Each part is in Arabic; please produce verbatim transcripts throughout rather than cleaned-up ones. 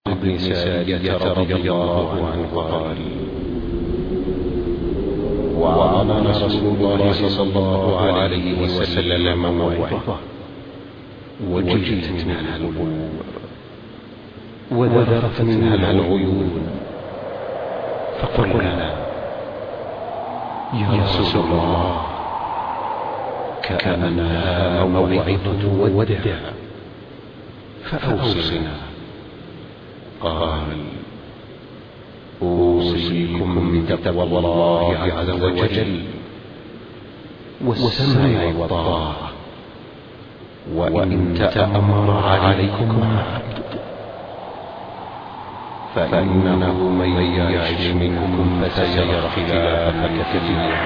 بن سارية رضي الله عنه قال: وعظنا رسول الله صلى الله عليه وسلم موعظة وجلت منها القلوب وذرفت منها العيون، فقلنا: يا رسول الله، كأنها موعظة ودع، فأوصنا. قال: أوصيكم بتقوى الله عز وجل والسمع والطاعة، وإن تأمر عليكم عبد، فإنه من يعش منكم فسيرى اختلافا كثيرا،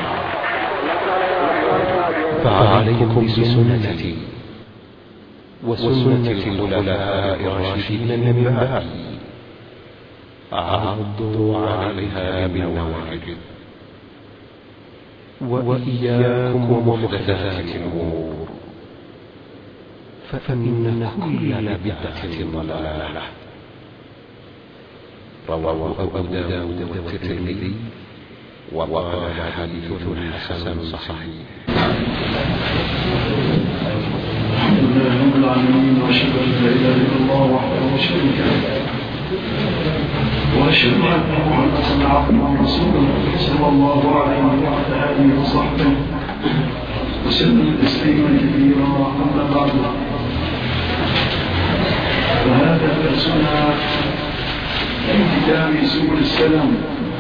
فعليكم بسنتي وسنة الخلفاء الراشدين من بعدي، عضوا عليها بالنواجذ، وإياكم ومحدثات الأمور، فإن كل بدعة ضلالة. رواه أبو داود والترمذي وقال حديث حسن صحيح. الحمد لله رب العالمين، وأشهد أن لا إله إلا الله وحده لا شريك له، وأشهد أن محمدا عبده ورسوله صلى الله عليه وعلى آله وصحبه وسلم تسليما كثيرا. أما بعد، فهذا درسنا في كتاب سبل السلام،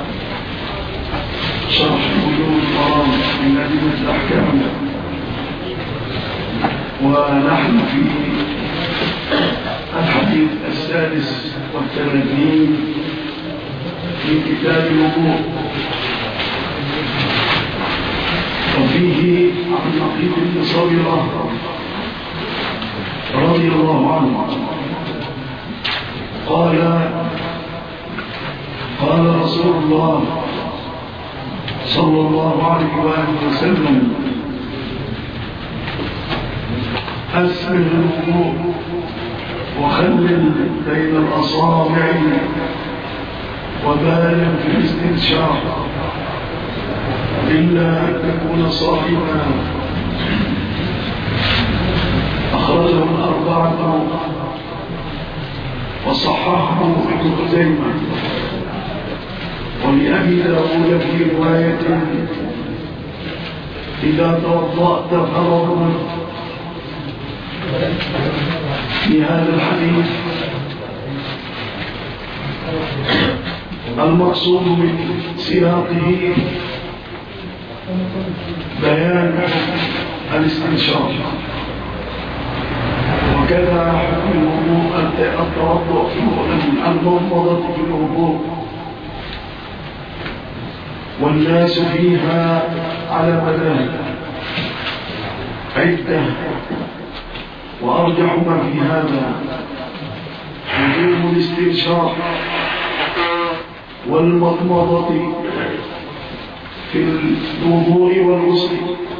شرح بلوغ المرام من أدلة الأحكام، ونحن في الحديث السادس والثلاثين في كتاب الوضوء، وفيه عن نقيب بن صبيرة رضي الله عنه قال: قال رسول الله صلى الله عليه وآله وسلم: أسبغ الوضوء وخلل بين الأصابع وبالغ في الاستنشاق إلا أن تكون صائما. أخرجه الأربعة وصححه ابن خزيمة، ولأبي داود في رواية: إذا توضأت فارغ. في هذا الحديث المقصود من سياقه بيان الاستنشاق، وكذا حكم الوضوء التوضؤ المضمضة في الوضوء، والناس فيها على مذاهب عدة، وأرجح ما في هذا وجوب الاستنشاق والمضمضة في الوضوء والغسل،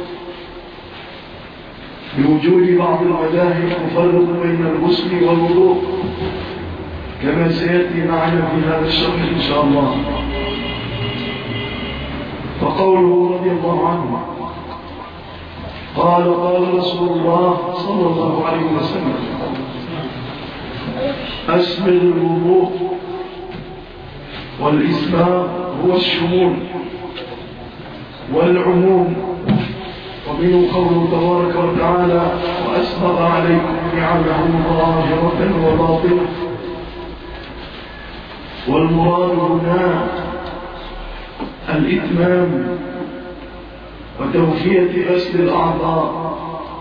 بوجود بعض المذاهب تفرق بين الغسل والوضوء، كما سيأتي معنا في هذا الشرح إن شاء الله. فقوله رضي الله عنه قال: قال رسول الله صلى الله عليه وسلم: أسبغ الوضوء. والإسباغ هو الشمول والعموم، ومنه قوله تبارك وتعالى: وأسبغ عليكم نعمه ظاهرة وباطنة. والمراد هنا الإتمام وتوفية غسل الأعضاء،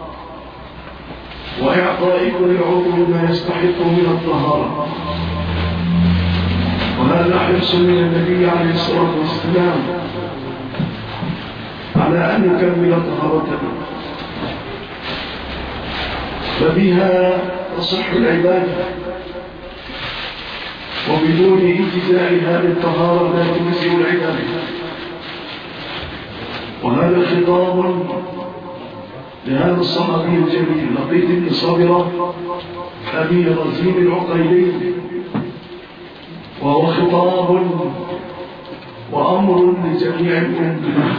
وإعطاء كل عضو ما يستحق من الطهارة، وهذا حرص من النبي عليه الصلاة والسلام على أن نكمل طهارتنا، فبها تصح العبادة، وبدون انتزاع هذه الطهارة لا تجزئ العبادة. وهذا خطاب لهذا الصحابي الجليل لقيط بن صبيرة أبي رزين العقيلي وهو خطاب وأمر لجميع الأمة.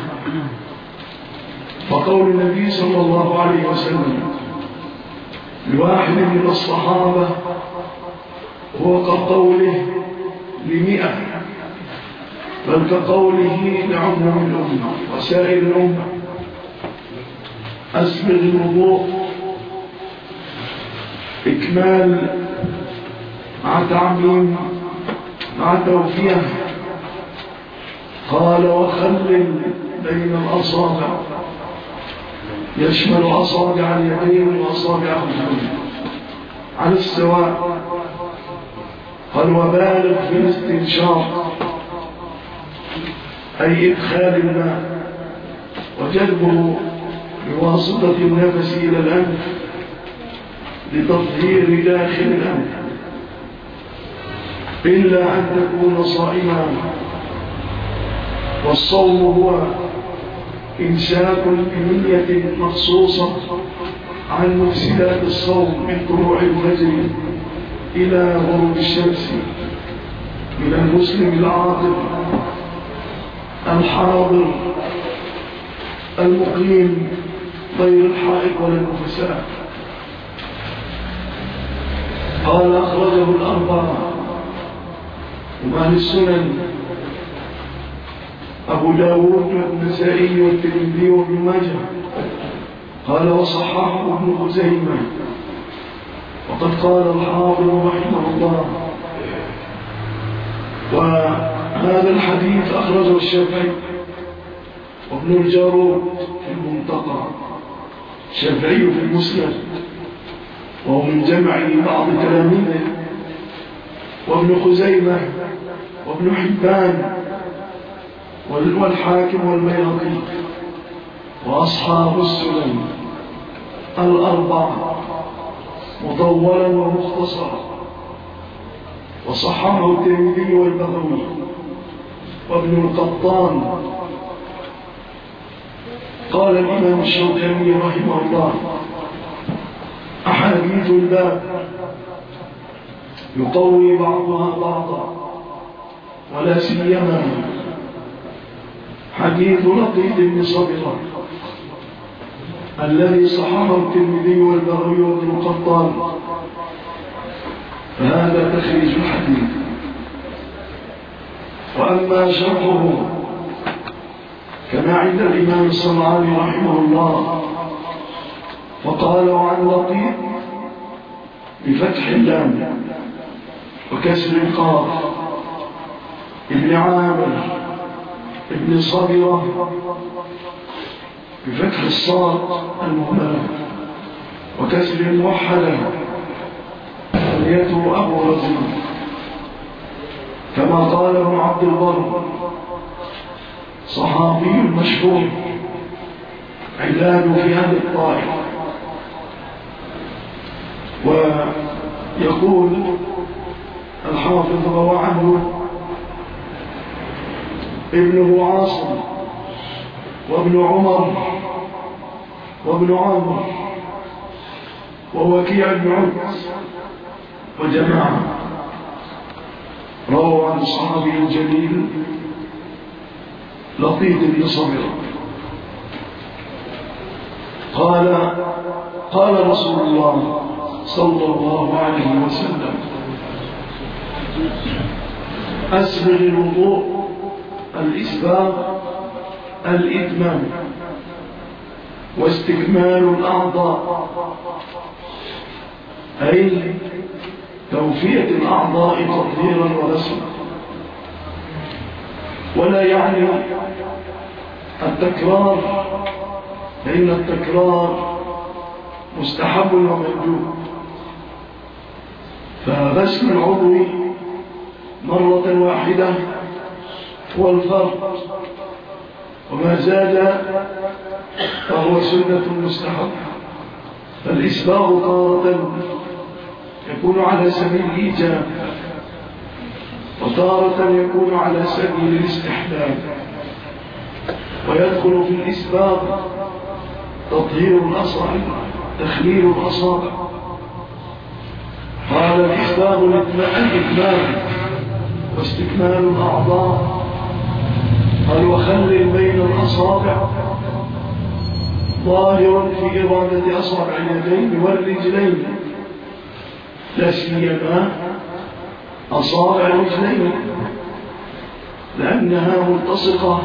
فقول النبي صلى الله عليه وسلم لواحد من الصحابة هو كقوله لمئة، بل كقوله لعموم الأمة وسائر الأمة: أسبغ الوضوء، إكمال مع تعميم مع توفيه. قال: وخلل بين الأصابع، يشمل أصابع اليدين وأصابع الرجلين على السواء. قال: وبالغ في الاستنشاق، أي إدخال الماء وجلبه بواسطة النفس إلى الأنف لتطهير داخل الأنف، إلا أن تكون صائما. والصوم هو إمساك بنية مخصوصة عن مفسدات الصوم من طلوع الفجر إلى غروب الشمس، من المسلم العاقل الحاضر المقيم غير الحائط ولا النفساء. قال: أخرجه الأربعة وأهل السنن، أبو داود والنسائي والترمذي وابن ماجه. قال: وصححه ابن خزيمة. وقد قال الحافظ رحمه الله: وهذا الحديث أخرجه الشافعي وابن الجارود في المنتقى، الشافعي في المسند وهو من جمع بعض تلاميذه، وابن خزيمة وابن حبان والحاكم والبيهقي وأصحاب السنن الأربعة مطولا ومختصرا. وصححه الترمذي والبغوي وابن القطان. قال الإمام الشوكاني رحمه الله: أحاديث الباب يقوي بعضها بعضا، ولا سيما حديث لقيط بن صبرة الذي صححه الترمذي والبغوي وابن القطان، فهذا تخريج الحديث. وأما شرحه كما عند الإمام الصنعاني رحمه الله، فقال: عن لقيط بفتح اللام وكسر القاف ابن عامر ابن صبرة بفتح الصاد المهملة وكسر الموحدة نيته أبو رزين، كما قال ابن عبد البر صحابي مشهور علاج في هذه الطائف. ويقول الحافظ: روى عنه ابنه عاصم وابن عمر وابن عمر ووكيع بن عبس وجماعة روى عن الصحابي الجليل لقيط بن صبرة قال: قال رسول الله صلى الله عليه وسلم: أسبغ الوضوء، الإسباغ الإتمام، واستكمال الأعضاء، أي توفية الأعضاء تطهيرا ورسما. ولا يعني التكرار، فإن التكرار مستحب ومندوب، فغسل العضو مرة واحدة هو الفرض، وما زاد فهو سنة مستحب. فالإسباغ تارة يكون على سبيل الإيجاب، وتارة يكون على سبيل الاستحباب. ويدخل في الإسباغ تطهير الأصابع، تخليل الأصابع. قال: الإسباغ الإتمام واستكمال الأعضاء. قال وخلل بين الأصابع ظاهر في إرادة أصابع اليدين والرجلين، لا سيما أصابع الرجلين لأنها ملتصقة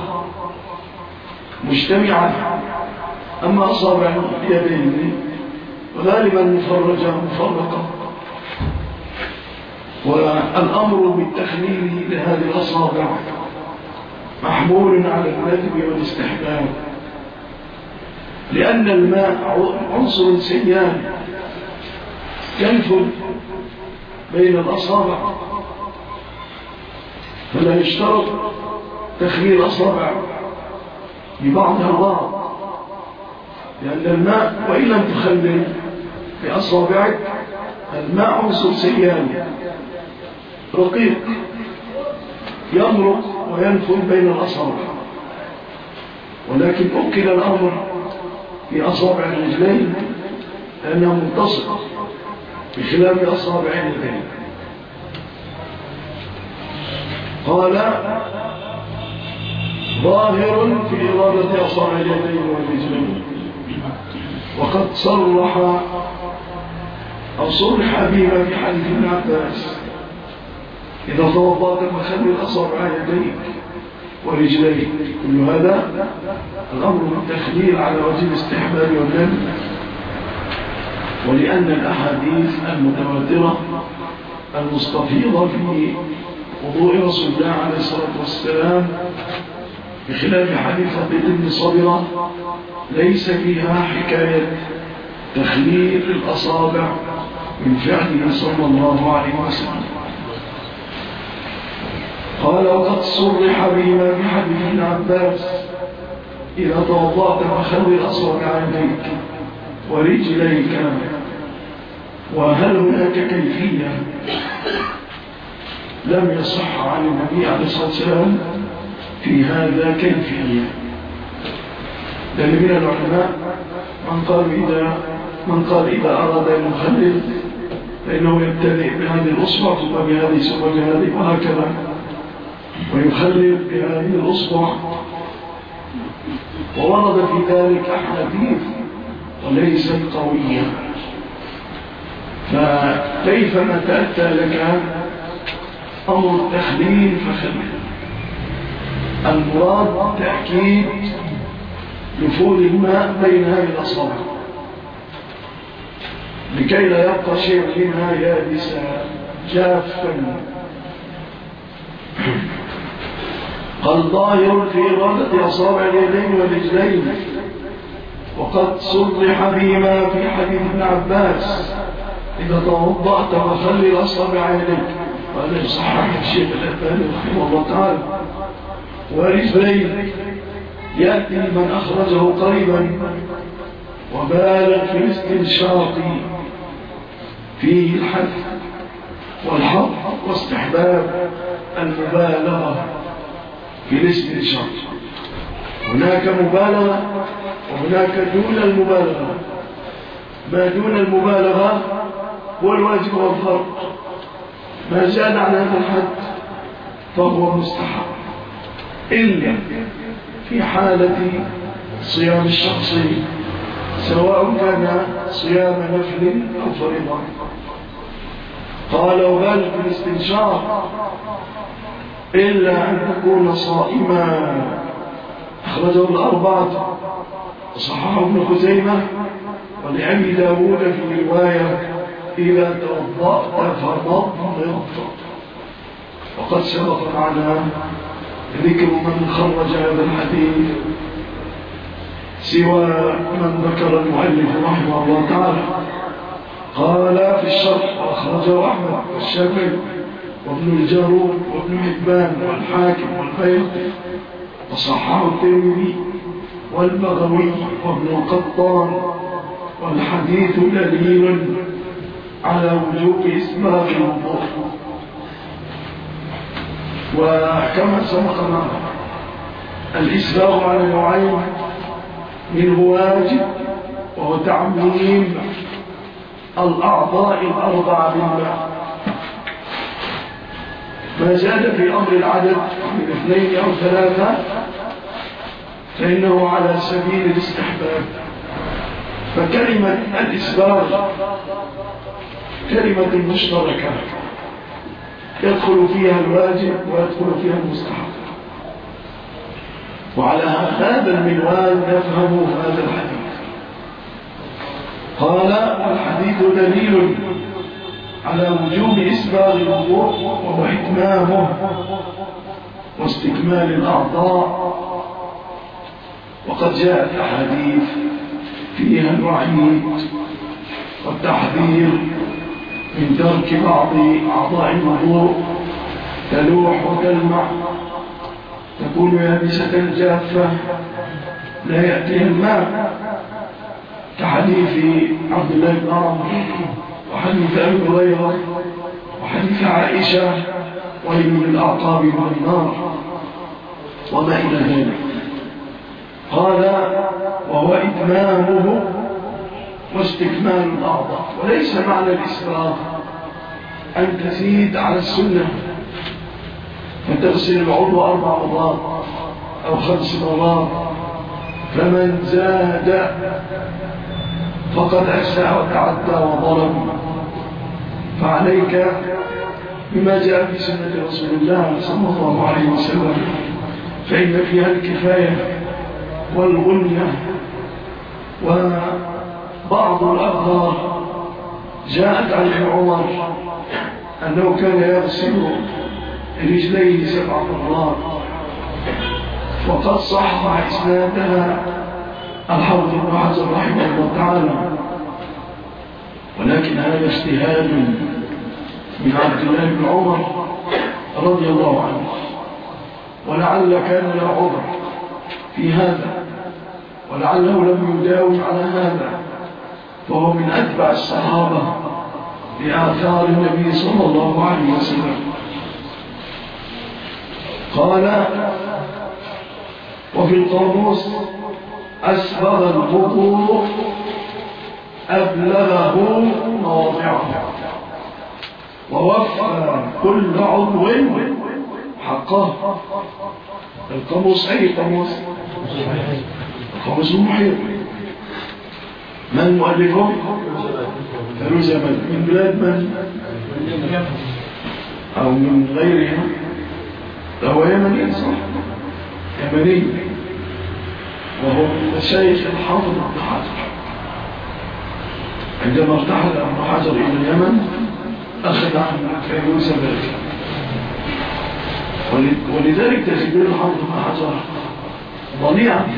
مجتمعة. أما أصابع اليدين غالبا مفرجة مفرقة. والأمر بالتخليل لهذه الأصابع محمول على الندب والاستحباب، لأن الماء عنصر سيال ينفذ بين الأصابع، فلا يشترط تخليل الأصابع ببعضها البعض، لأن الماء وإن لم تخلل بأصابعك الماء عنصر سيال رقيق يمرق وينفذ بين الأصابع، ولكن أكل الأمر في أصابع الرجلين لأنها ملتصقة بخلاف أصابع اليدين. قال ظاهر في إرادة أصابع اليدين والرجلين، وقد صرح أو صرح بما في حديث ابن عباس إذا توضأت فخلل أصابع يديك ورجليك. كل هذا الأمر بالتخليل على وجه الاستحباب والندب، ولأن الأحاديث المتواترة المستفيضة في وضوء رسول الله عليه الصلاة والسلام بخلاف حديث أبي بن صبرة ليس فيها حكاية تخليل الأصابع من فعله صلى الله عليه وسلم. قال وقد صرح بما في حديث ابن عباس إذا توضأت فخلل أصابع يديك ورجليك. وهل هناك كيفية؟ لم يصح عن النبي عليه الصلاة والسلام في هذا كيفية، لأن من العلماء من قال إذا من قال إذا أراد أن يخلل فإنه يبتدئ بهذه الأصبع ثم بهذه ثم بهذه وهكذا، ويخلل بهذه الأصبع. وورد في ذلك أحاديث وليست قوية، فكيف ما تأتى لك أمر التخليل فخلل؟ المراد تأكيد نفوذ الماء بين هذه الأصابع لكي لا يبقى شيء منها يابسا جافا. قال ظاهر في إرادة أصابع اليدين والرجلين، وقد صرح بما في حديث ابن عباس إذا توضأت فخلل أصابع يديك، وهذا يصحح الشيخ الألباني رحمه الله تعالى. ورجلين يأتي من أخرجه قريبا وبالغ في الاستنشاق فيه الحث والحظ واستحباب المبالغة في الاستنشاق. هناك مبالغة وهناك دون المبالغة. ما دون المبالغة هو الواجب والفرض، ما زاد عن هذا الحد فهو مستحب، إلا في حالة صيام الشخص سواء كان صيام نفل أو فريضة. قال وبالغ في الاستنشاق إلا أن تكون صائما، أخرجه الأربعة وصححه ابن خزيمة ولأبي داود في رواية إذا توضأت فمضمض. وقد سبق معنا ذكر من خرج هذا الحديث سوى من ذكر المؤلف رحمه الله تعالى. قال في الشرح وأخرجه أحمد والشافعي وابن الجارود وابن حبان والحاكم والبيهقي وصححه الترمذي والبغوي وابن القطان، والحديث دليل على وجوب إسباغ الوضوء. وكما سبق معنا الإسباغ على نوعين، منه واجب وهو تعميم الأعضاء الأربعة بالماء، ما زاد في أمر العدد من اثنين أو ثلاثة فإنه على سبيل الاستحباب. فكلمة الإسباغ كلمة مشتركة يدخل فيها الواجب ويدخل فيها المستحب، وعلى هذا المنوال نفهم هذا الحديث. قال: الحديث دليل على وجوب إسباغ الوضوء وهو إتمامه واستكمال الأعضاء، وقد جاءت أحاديث فيها الوعيد والتحذير من ترك بعض أعضاء الوضوء تلوح وتلمع تكون يابسة جافة لا يأتيها الماء، كحديث عبد الله بن عمرو وحديث أبي هريرة وحديث عائشة: ويل للأعقاب من النار، وما إلى ذلك. قال: وهو إتمامه واستكمال الأعضاء. وليس معنى الإسراف أن تزيد على السنة فتغسل العضو أربع مرات أو خمس مرات، فمن زاد فقد أساء وتعدى وظلم. فعليك بما جاء في سنة رسول الله صلى الله عليه وسلم، فإن فيها الكفاية والغنية. وبعض الأخبار جاءت عن ابن عمر أنه كان يغسل رجليه سبع مرات، وقد صح إسنادها الحافظ ابن حجر رحمه الله تعالى، ولكن هذا اجتهاد من عبد الله بن عمر رضي الله عنه، ولعل كان له عذر في هذا، ولعله لم يداوم على هذا، فهو من أتبع الصحابة لآثار النبي صلى الله عليه وسلم. قال: وفي القاموس: أسبغ الوضوء أبلغه مواضعه ووفى كل عضو حقه. القاموس أي قاموس؟ القاموس المحيط. من مؤلفه؟ فيروزاباد. من بلاد من؟ أو من غيرها؟ هو يمني صح؟ يمني، وهو الشيخ الحافظ ابن حجر. عندما ارتحل ابن حجر إلى اليمن أخذ عن فيروزاباد، ولذلك تجد الحافظ ابن حجر ضليعا في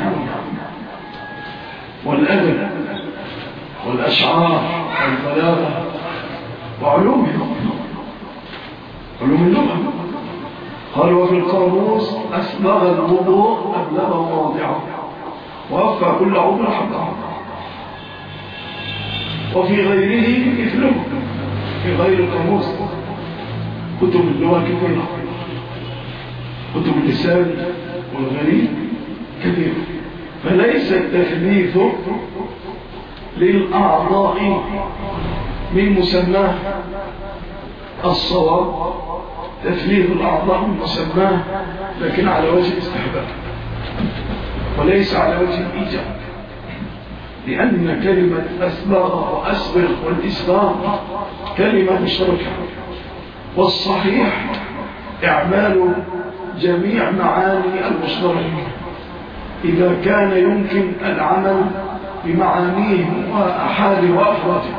والأدب والأشعار والبلاغة وعلوم علوم اللغة. قال: وفي القاموس: أسبغ الوضوء أبلغ مواضعه ووفى كل عضو حقه. وفي غيره مثله، في غير القاموس كتب اللغة كثيرة، كتب اللسان والغريب كثيرة، فليس التثليث للأعضاء من مسماه الصواب، تثليث الأعضاء من مسماه، لكن على وجه الاستحباب وليس على وجه الإيجاب، لأن كلمة أسبغ وأسبغ والإسباغ كلمة مشتركة، والصحيح إعمال جميع معاني المشتركة إذا كان يمكن العمل بمعانيه وأحاده وأفراده.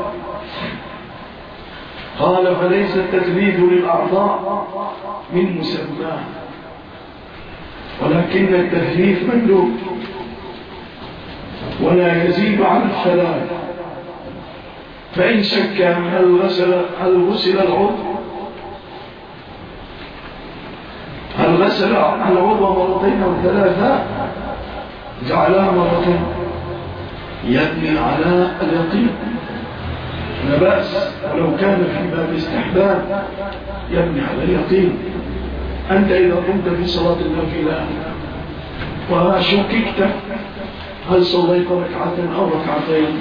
قال: فليس التثليث للأعضاء من مسماه، ولكن التثليث مندوب ولا يزيد عن الثلاث. فإن شك هل غسل هل غسل العضو هل غسل العضو مرتين أو ثلاثة جعلها مرتين، يبني على اليقين لا بأس، ولو كان في باب استحباب يبني على اليقين. أنت إذا قمت في صلاة النافلة وشككت هل صليت ركعة أو ركعتين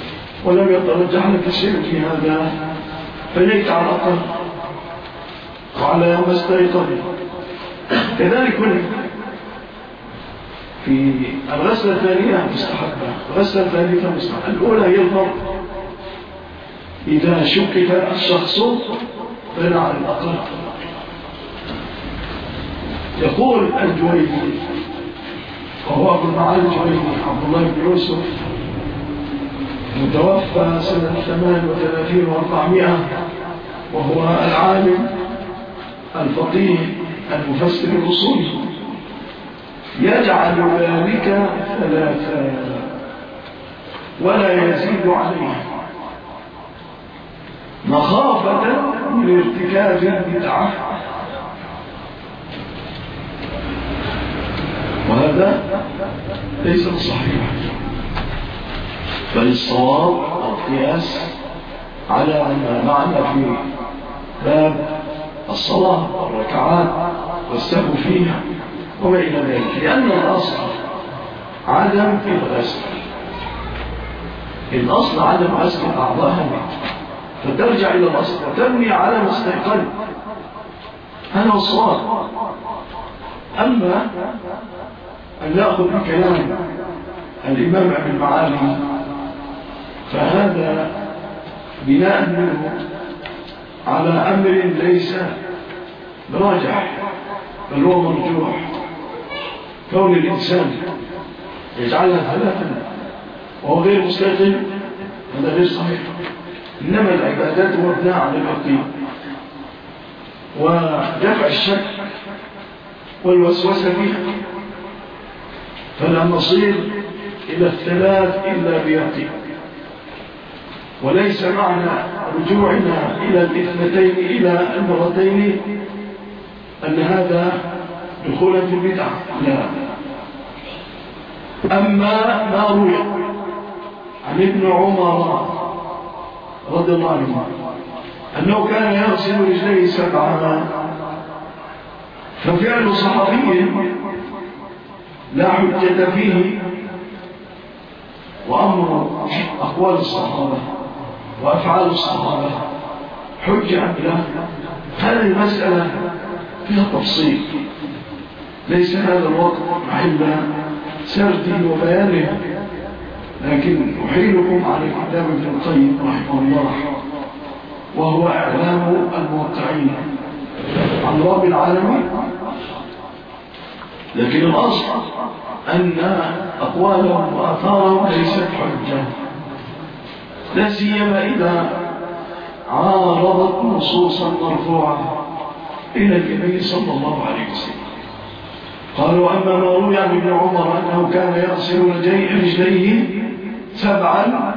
ولم يترجح لك شيء في هذا، فليك على الأقل وعلى ما استيقظ. كذلك في الغسلة الثانية مستحبة، الغسلة الثالثة مستحبة. الأولى هي الفرض، إذا شكك الشخص بنى على الأقل. يقول الجويني وهو أبو المعالي الجويني عبد الله بن يوسف متوفى سنة ثمان وثلاثين وأربعمائة، وهو العالم الفقيه المفسر الأصولي، يجعل ذلك ثلاثة ولا يزيد عليه مخافة من ارتكاب البدعة، وهذا ليس صحيح، بل الصواب القياس على ما معنى في باب الصلاة والركعات والسهو فيها وما إلى ذلك، لأن الأصل عدم في الغسل، الأصل عدم غسل الأعضاء، فترجع إلى الأصل وتبني على ما استيقظ، هذا هو الصواب. أما أن نأخذ بكلام الإمام ابن المعالي فهذا بناء منه على أمر ليس براجح بل هو مرجوح، كون الإنسان يجعلها ثلاثا وهو غير مستيقظ هذا غير صحيح. إنما العبادات مبناة على اليقين ودفع الشك والوسوسة فيها، فلا نصير إلى الثلاث إلا بيقين، وليس معنى رجوعنا إلى الاثنتين إلى المرتين أن هذا دخولا في البدعة، لا. أما ما روي عن ابن عمر رضي الله عنه أنه كان يغسل رجليه سبعا، ففعل صحابي لا حجة فيه، وأمر أقوال الصحابة وأفعال الصحابة حجة له. هذه المسألة فيها تفصيل، ليس هذا الوقت محل سرده وبيانه، لكن أحيلكم على كتاب ابن القيم رحمه الله وهو إعلام الموقعين عن رب العالمين. لكن الأصل أن أقوالهم وآثارهم ليست حجة، لا سيما إذا عارضت نصوصا مرفوعة إلى النبي صلى الله عليه وسلم. قالوا أما ما روي عن ابن عمر أنه كان يغسل رجليه سبعا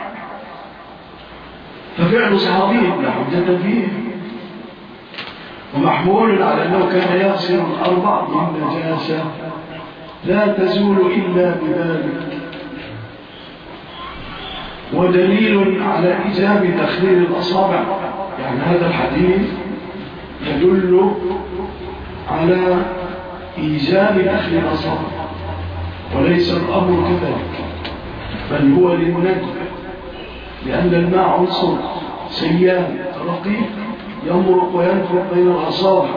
ففعل صحابي لا حجة فيه، ومحمول على أنه كان يغسل الأربع بالنجاسة لا تزول إلا بذلك، ودليل على إيجاب تخليل الأصابع، يعني هذا الحديث يدل على إيجاب تخليل الأصابع وليس الأمر كذلك، بل هو للندب، لأن الماء عنصر سيال رقيق يمرق وينفق بين الأصابع،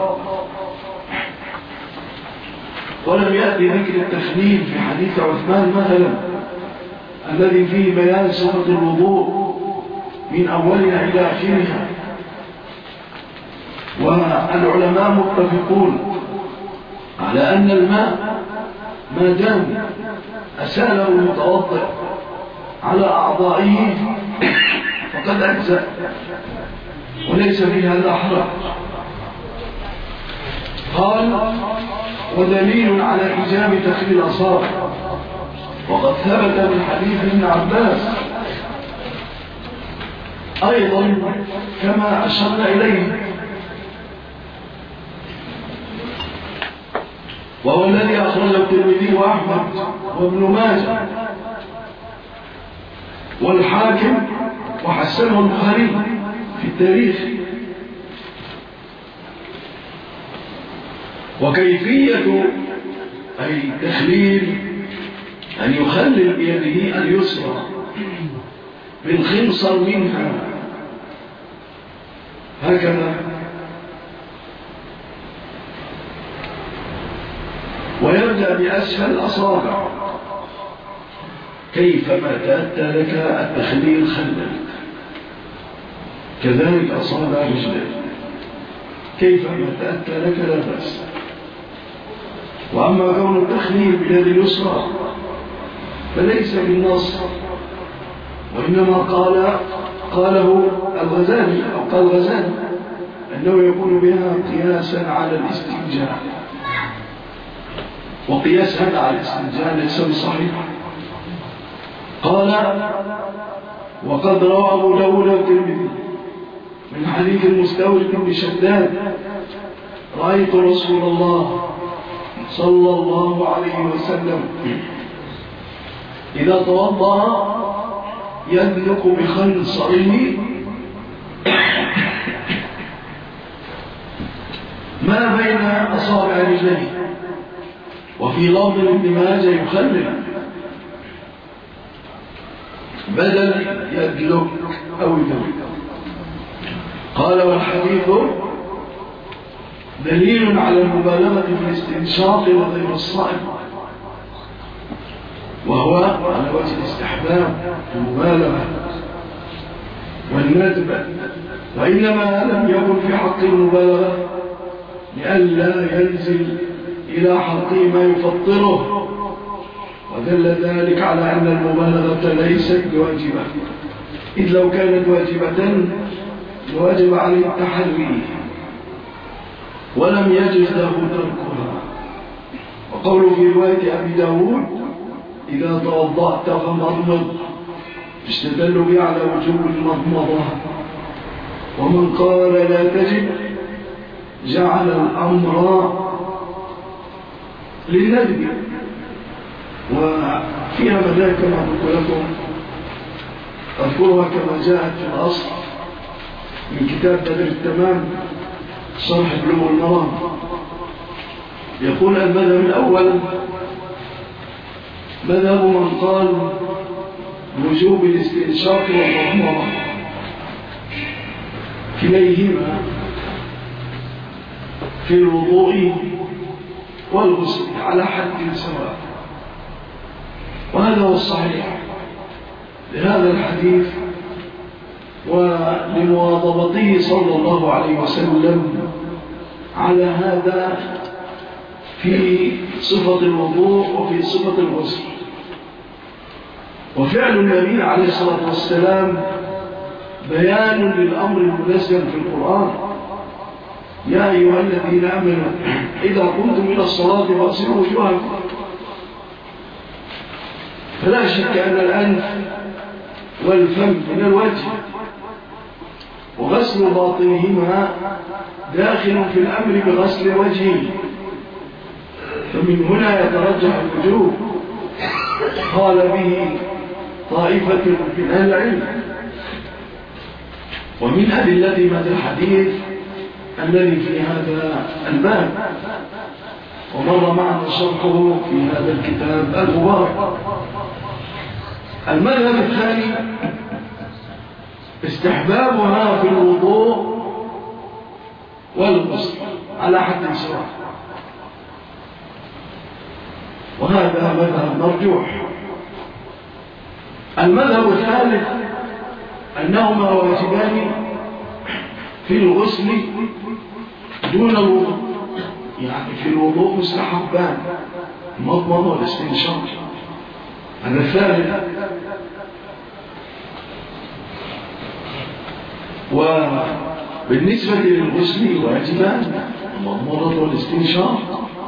ولم يأتي ذكر التخليل في حديث عثمان مثلا الذي فيه بيان صفة الوضوء من أولها إلى آخرها. والعلماء متفقون على أن الماء ما دام أساله المتوضئ على أعضائه فقد أجزأ وليس في هذا حرج. قال ودليل على إيجاب تخليل الأصابع، وقد ثبت من حديث ابن عباس أيضا كما أشرنا إليه، وهو الذي أخرجه الترمذي وأحمد وابن ماجه والحاكم وحسنه البخاري في التاريخ. وكيفية أي تخليل أن يخلل بيده اليسرى بالخنصر منها هكذا ويبدأ بأسفل الأصابع كيفما تأتى لك التخليل خلل، كذلك أصابع رجلك كيفما تأتى لك لا بأس. وأما كون التخليل بيد اليسرى فليس بالنص، وإنما قال قاله الغزالي أو قال الغزالي أنه يكون بها قياسا على الاستنجاء، وقياس هذا على الاستنجاء ليس بصحيح. قال وقد روى أبو داود والترمذي من حديث المستورد بن شداد رأيت رسول الله صلى الله عليه وسلم إذا توضأ يدلك بخنصره ما بين أصابع رجليه، وفي لفظ ابن ماجه يخلل بدل يدلك أو يدلك. قال والحديث دليل على المبالغة في الاستنشاق وغير الصائم، وهو على وجه الاستحباب المبالغة والندب، وإنما لم يكن في حق المبالغة لئلا ينزل إلى حقه ما يفطره، ودل ذلك على أن المبالغة ليست بواجبة، إذ لو كانت واجبة لوجب عليه التحري ولم يجوز له تركها. وقول في رواية أبي داود إذا توضأت فمضمض استدلوا به على وجوب المضمضة، ومن قال لا تجب جعل الأمر للندب. وفيها مذاهب كما قلت لكم أذكرها كما جاءت في الأصل من كتاب بدر التمام شرح بلوغ المرام. يقول المذهب الأول مذهب من قال وجوب الاستنشاق والمضمضة كليهما في الوضوء والغسل على حد سواء، وهذا هو الصحيح لهذا الحديث ولمواظبته صلى الله عليه وسلم على هذا في صفة الوضوء وفي صفة الغسل. وفعل النبي عليه الصلاة والسلام بيان للأمر المنزل في القرآن: يا أيها الذين آمنوا إذا قمتم إلى الصلاة فاغسلوا وجوهكم. فلا شك أن الأنف والفم من الوجه، وغسل باطنهما داخل في الأمر بغسل الوجه، فمن هنا يترجح الوجوب. قال به طائفة من أهل العلم. ومن أدلة هذا الحديث الذي في هذا الباب ومر معنا شرحه في هذا الكتاب المبارك. المذهب الثاني استحبابها في الوضوء والغسل على حد سواء، وهذا مذهب مرجوح. المذهب الثالث أنهما واجبان في الغسل دون الوضوء، يعني في الوضوء مستحبان المضمضة والاستنشاق. هذا الثالث. وبالنسبة للغسل واجبان المضمضة والاستنشاق،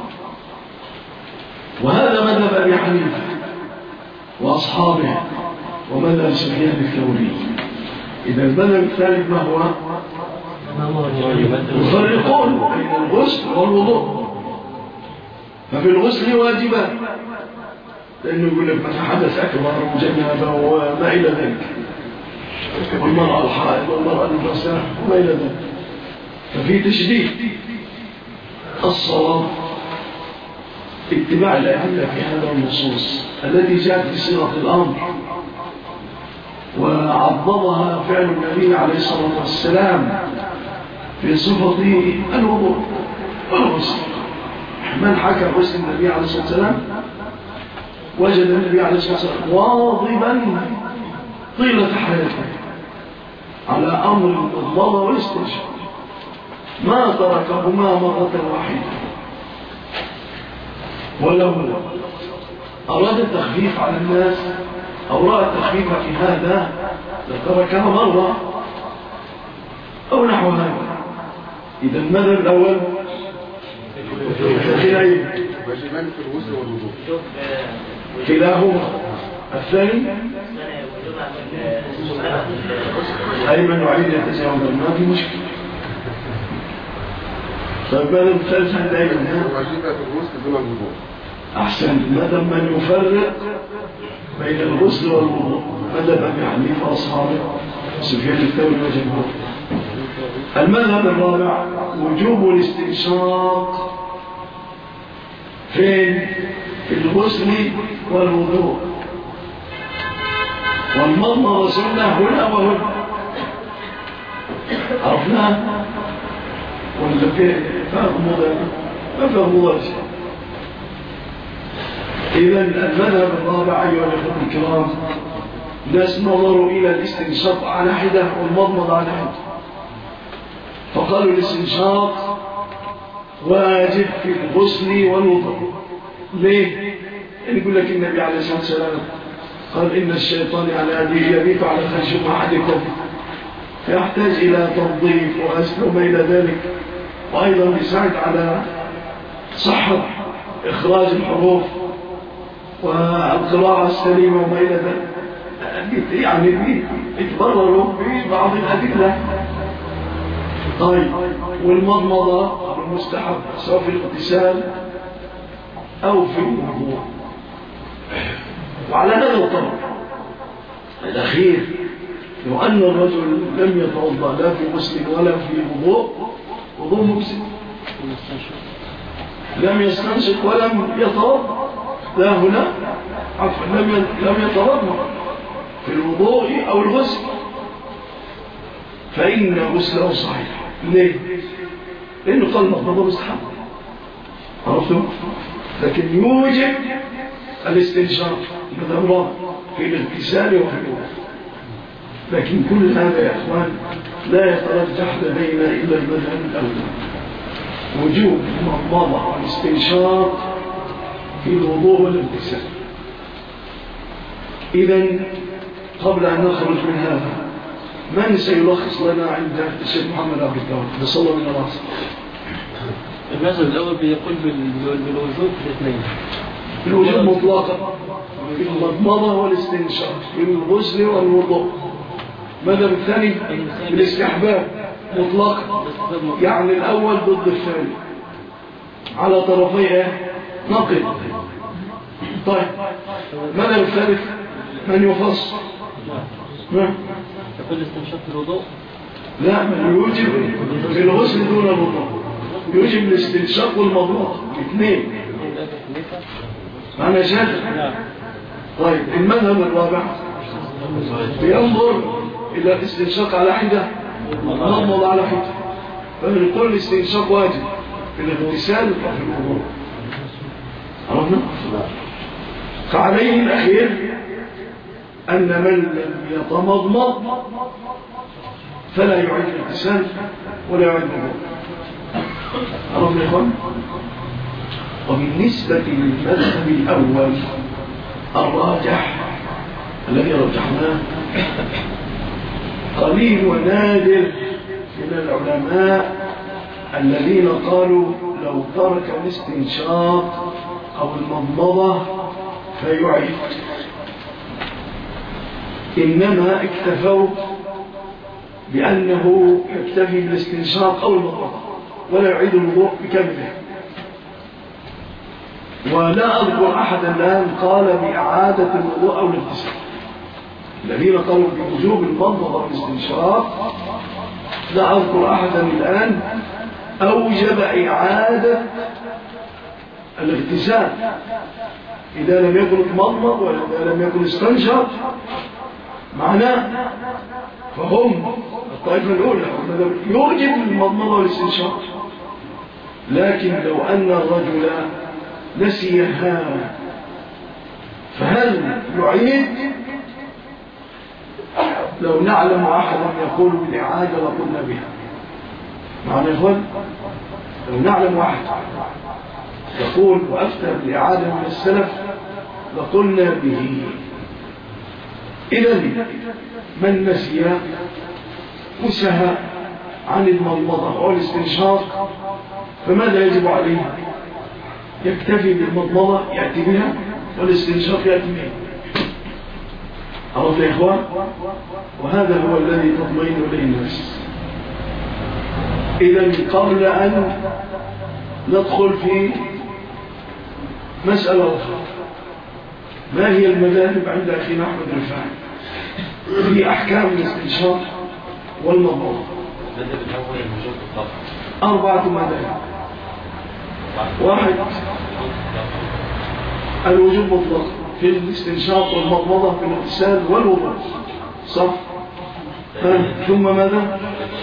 وهذا مذهب أبي حنيفة وأصحابه ومذهب سفيان الثوري. إذا المذهب الثالث ما هو؟ يفرقون بين الغسل والوضوء. ففي الغسل واجبان، لأنه يقول لك مثلا حدث أكبر وجنابة وما إلى ذلك، والمرأة الحائض والمرأة النفساء وما إلى ذلك، ففي تشديد. الصلاة اتباع الأئمة في هذا النصوص التي جاءت في صيغة الأمر، وعضبها فعل النبي عليه الصلاة والسلام في صفة الوضوء والغسل. من حكى غسل النبي عليه الصلاة والسلام وجد النبي عليه الصلاة والسلام واظبا طيلة حياته على أمر المضمضة والاستنشاق ما تركهما مرة واحدة. ولو أراد التخفيف على الناس أو رأى التخفيف في هذا لتركها مرة أو نحو هذا. إذا المذهب الأول كلاهما. الثاني أيمن وعيد يتساوى ما في مشكلة. طيب ماذا الثالث عند أيمن؟ أحسن. ماذا من يفرق بين الغسل والوضوء؟ ماذا أبي حنيفة وأصحابه سفيان الثوري وجمهور. المذهب الرابع وجوب الاستنشاق فين؟ في الغسل والوضوء، والمضمضة سنة هنا وهنا. عرفناها ولا في فهم ما فهم ضرش. إذا المذهب الرابع أيها الأخوة الكرام الناس نظروا إلى الاستنشاق على حدة والمضمضة على حدة، فقالوا الاستنشاق واجب في الغسل والوضوء. ليه؟ يقول لك النبي عليه الصلاة والسلام قال إن الشيطان على هذه يبيت على خشم أحدكم فيحتاج إلى تنظيف وغسل وما إلى ذلك، وأيضا يساعد على صحة إخراج الحروف والقراءة السليمة وما إلى ذلك. يعني يتبرروا ببعض الأدلة. طيب والمضمضة المستحب سواء في الاغتسال أو في الوضوء. وعلى هذا الطرف الأخير لو أن الرجل لم يتوضأ لا في غسل ولا في وضوء وضوء مجزئ، لم يستنشق ولم يتوضأ لا هنا عفوا لم لم يتوضأ في الوضوء أو الغسل فإن غسله صحيح. ليه؟ لأنه قال مضمضة مستحب، عرفتم؟ لكن يوجب الاستنشاق مثلا في الاغتسال وفي الوضوء. لكن كل هذا يا أخوان لا يترجح لدينا إلا المذهب الأول، وجوب المضمضة والاستنشاق في الوضوء والاغتسال. إذن قبل أن نخرج من هذا من سيلخص لنا عند الشيخ محمد عبد الكريم نصلى من راسه؟ المذهب الأول بيقول بالوجوب في الاثنين، الوجوب مطلقا في المضمضة والاستنشاق في الغسل والوضوء. ماذا بالثاني؟ بالاستحباب مطلقا، يعني الأول ضد الثاني على طرفي نقل. طيب ماذا بالثالث؟ من يفصل؟ ما؟ يقول الاستنشاق في الوضوء؟ لا، من يوجب في الغسل دون الوضوء، يوجب الاستنشاق والمضمضة الاثنين. أنا شاذ. طيب المذهب الرابع ينظر إلى الاستنشاق على حدة والمضمضة على حدة، فنقول الاستنشاق واجب في الاغتسال وفي الوضوء. عرفنا؟ فعليه الأخير أن من لم يتمضمض فلا يعيد الاغتسال ولا يعيد الوضوء. عرفنا يا إخوان؟ وبالنسبة للمذهب الأول الراجح الذي رجحناه قليل ونادر من العلماء الذين قالوا لو ترك الاستنشاق أو المضمضة فيعيد، إنما اكتفوا بأنه يكتفي بالاستنشاق أو المضمضة ولا يعيد الوضوء بكامله. ولا أذكر أحدا الآن قال بإعادة الوضوء أو الاغتسال. الذين قالوا بوجوب المضمضة والاستنشاق لا أذكر أحدا الآن أوجب إعادة الاغتسال إذا لم يكن اتمضمض وإذا لم يكن استنشق معناه. فهم الطائفة الأولى يوجب المضمضة والاستنشاق، لكن لو أن الرجل نسيها فهل يعيد؟ لو نعلم أحدا يقول بالإعادة لقلنا بها. معنى يا إخوان، لو نعلم واحد يقول وأفتى بالإعادة من السلف لقلنا به. إذن من نسي وسهى عن المضمضة أو الاستنشاق فماذا يجب عليه؟ يكتفي بالمضمضة يأتي بها والاستنشاق يأتي بها. عرفت يا إخوان؟ وهذا هو الذي تطمئن إليه النفس. إذن قبل أن ندخل في مسألة أخرى، ما هي المذاهب عند أخينا أحمد رفاعي في أحكام الاستنشاق والمضمضة؟ المذهب الأول الوجوب مطلق. أربعة مذاهب. واحد الوجوب مطلق في الاستنشاق والمضمضة في الاغتسال والوضوء، صح؟ ثم ماذا؟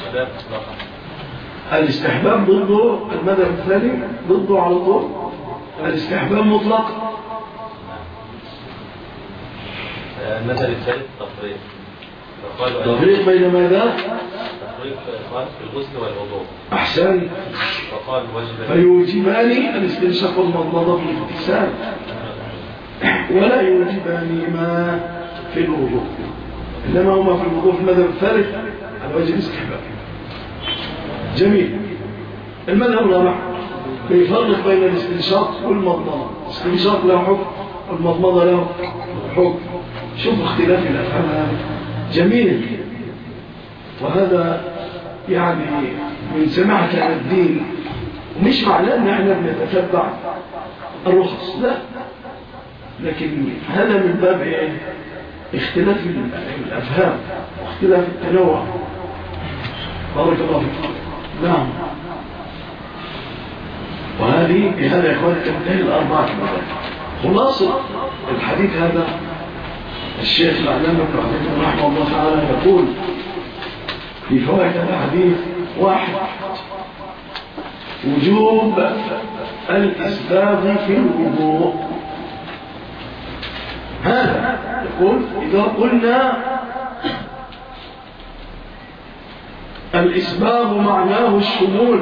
الاستحباب ضده المذهب الثاني ضده على طول الاستحباب مطلق. المذهب الثالث تفريق. تفريق بين ماذا؟ تفريق في الغسل والوضوء. أحسن. وقال واجب فيوجبان الاستنشاق والمضمضة في الاغتسال ولا يوجبان ما في الوضوء، إنما هما في الوضوء في المذهب الثالث على وجه الاستحباب. جميل. المذهب الرابع بيفرق بين الاستنشاق والمضمضة. الاستنشاق له حكم والمضمضة له حكم. شوف اختلاف الأفهام هذا جميل. وهذا يعني من سماع كلام الدين، ومش معناه ان احنا بنتتبع الرخص، لا، لكن هذا من باب ايه؟ اختلاف الافهام واختلاف التنوع. بارك الله فيك. نعم. وهذه بهذا يا اخوان تنتهي الاربعه مرات. خلاصه الحديث هذا الشيخ العلامة ابن عثيمين رحمه الله تعالى يقول في فوائد الحديث: واحد، وجوب الإسباغ في الوضوء. هذا يقول إذا قلنا الإسباغ معناه الشمول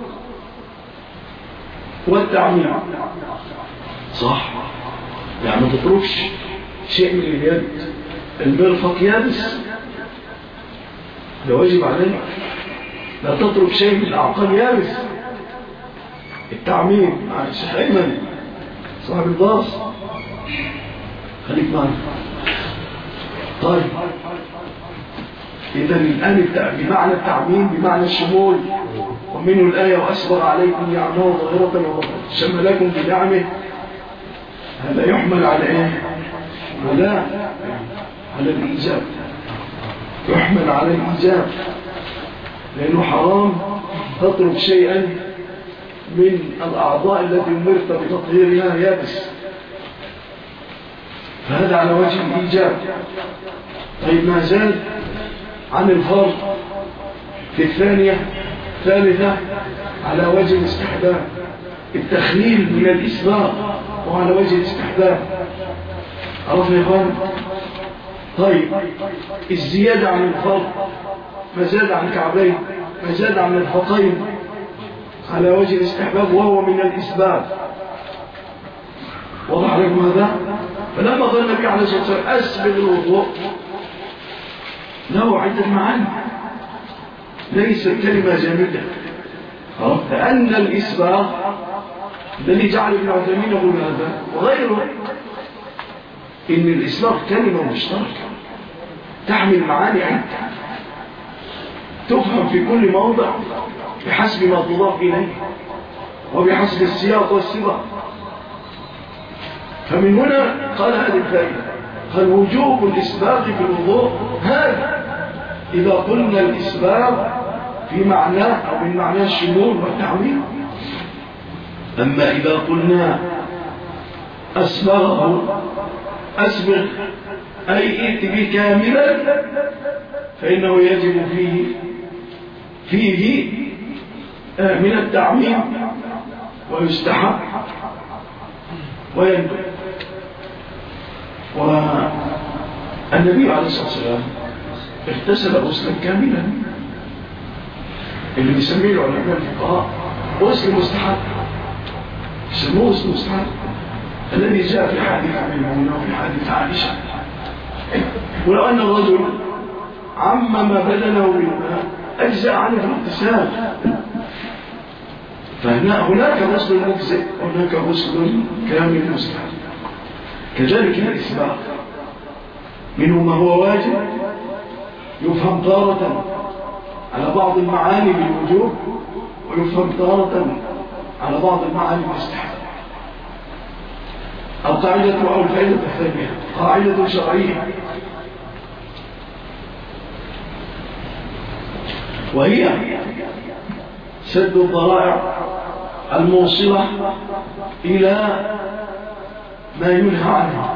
والتعميم، صح؟ يعني ما تتركش شيء من اليد. المرفق يابس، ده واجب عليك. لا تترك شيء من الأعقاب يابس. التعميم مع الشيخ أيمن صاحب الباص، خليك معنا. طيب إذن الآن بمعنى التعميم بمعنى الشمول، ومنه الآية: وأسبغ عليكم نعمه ظاهرة وباطنة شملكم بنعمه. هذا يحمل على إيه؟ ولا على الإيجاب، يحمل على الإيجاب، لأنه حرام تترك شيئا من الأعضاء التي أمرت بتطهيرها يابس، فهذا على وجه الإيجاب. طيب ما زال عن الفرض في الثانية ثالثة على وجه الاستحباب، التخليل من الإسباغ وعلى وجه الاستحباب. عرفنا يا اخوان؟ طيب الزيادة عن الفرض ما زاد عن كعبين ما زاد عن الفقين على وجه الاستحباب وهو من الإسباب. وضح لكم هذا؟ فلما قال النبي عليه الصلاة والسلام أسبغ الوضوء له عدة معاني، ليست كلمة جامدة، لأن الإسباغ الذي جعل ابن عثيمين يقول هذا وغيره إن الإسباغ كلمة مشتركة تحمل معاني عدة تفهم في كل موضع بحسب ما تضاف إليه وبحسب السياق والسباق. فمن هنا قال هذه الفائدة، قال وجوب الإسباغ في الوضوء هذا إذا قلنا الإسباغ في معناه أو من معناه الشمول والتعميم. أما إذا قلنا أسبغه أسبغ أي ائت به كاملا فإنه يجب فيه فيه من التعميم ويستحب ويندب. والنبي عليه الصلاة والسلام اغتسل غسلا كاملا اللي بيسميه العلماء الفقهاء غسل مستحب، يسموه غسل مستحب الذي جاء في حديث ميمونة وفي حديث عائشة. ولو أن الرجل عمم بدنه بالماء أجزأ عنه الاغتسال. فهناك غسل مجزئ وهناك غسل كامل مستحب. كذلك الإسباغ منه ما هو واجب يفهم تارة على بعض المعاني بالوجوب ويفهم تارة على بعض المعاني بالاستحباب. القاعدة أو الفائدة الثانية قاعدة شرعية، وهي سد الذرائع الموصلة إلى ما ينهى عنه.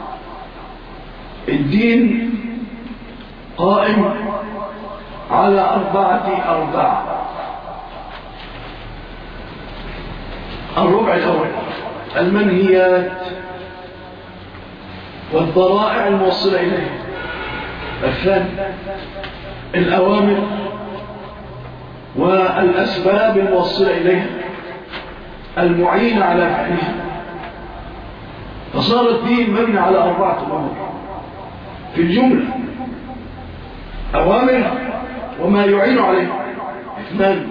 الدين قائم على أربعة أرباع. الربع الأول المنهيات والذرائع الموصلة إليه. الثاني الأوامر والأسباب الموصلة إليها المعينة على فعلها. فصار الدين مبني على أربعة أمور في الجملة: أوامر وما يعين عليه، اثنان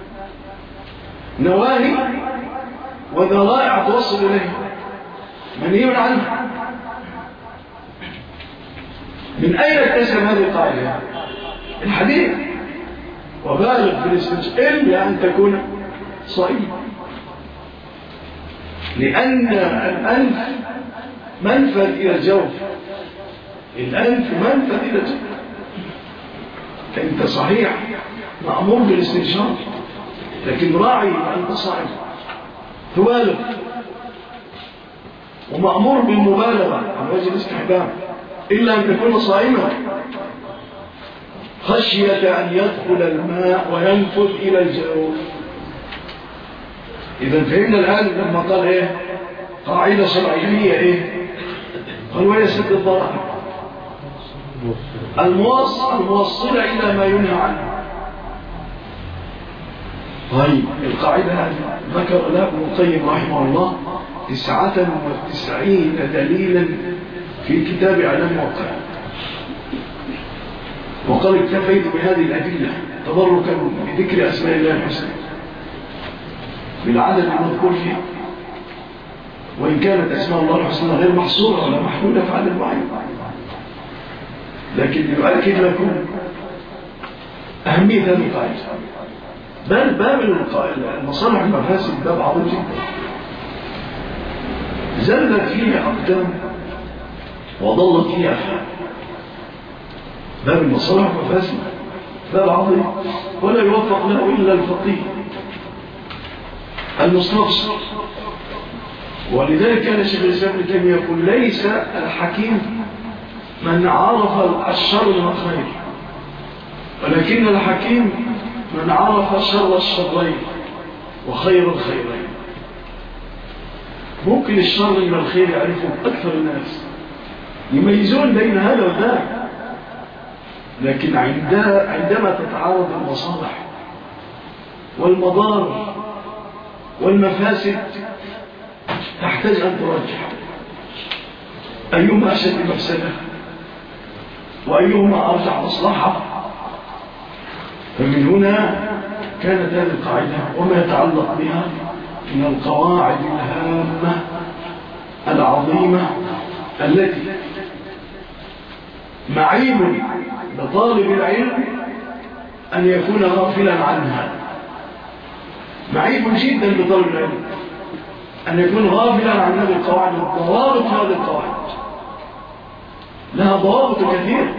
نواهي وذرائع توصل إليه منهي عنه. من أين اكتسب هذه القاعدة؟ الحديث: وبالغ في الاستنشاق إلا أن تكون صائما، لأن الأنف منفذ إلى الجوف. الأنف منفذ إلى الجوف. أنت صحيح مأمور بالاستنشاق، لكن راعي أنت صائم تبالغ، ومأمور بالمبالغة على وجه الاستحباب إلا أن تكون صائما خشية أن يدخل الماء وينفذ إلى الجوف. إذا فهمنا الآن لما قال إيه قاعدة شرعية هي إيه؟ قال وهي سد الذرائع الموصل الموصلة إلى ما ينهى عنه. طيب القاعدة هذه ذكر لها ابن القيم رحمه الله تسعة وتسعين دليلا في كتاب أعلام الموقعين، وقال اكتفيت بهذه الأدلة تبركا بذكر أسماء الله الحسنى بالعدد المذكور فيه، وإن كانت أسماء الله الحسنى غير محصورة ولا محدودة في عدد معين، لكن يؤكد لكم أهمية هذه القاعدة. بل باب المصالح المفاسد باب عظيم جدا زلت فيه أقدام وضلت فيه أفعال. باب المصالح المفاسد باب عظيم ولا يوفق له إلا الفقيه المستفسر. ولذلك كان الشيخ الإسلام ابن تيمية يقول ليس الحكيم من عرف الشر والخير، ولكن الحكيم من عرف شر الشرين وخير الخيرين. ممكن الشر من الخير يعرفه أكثر الناس، يميزون بين هذا وذاك، لكن عندما تتعارض المصالح والمضار والمفاسد تحتاج أن ترجح أيهما أشد مفسدة وأيهما أرجع مصلحة. فمن هنا كانت هذه القاعدة وما يتعلق بها من القواعد الهامة العظيمة التي معيب لطالب العلم أن يكون غافلا عنها. معيب جدا لطالب العلم أن يكون غافلا عن هذه القواعد وضوابط هذه القواعد. لها ضوابط كثيرة،